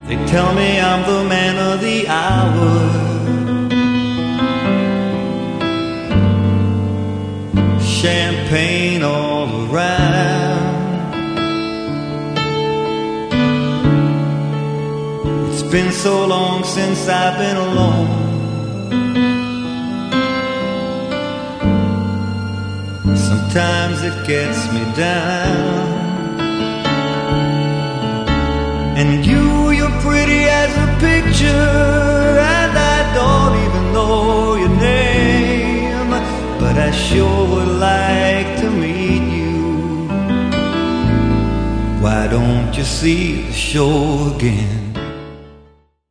They tell me I'm the man of the hour. Champagne all around. It's been so long since I've been alone. Sometimes it gets me down. And you're pretty as a picture, and I don't even know your name, but I sure would like to meet you. Why don't you see the show again?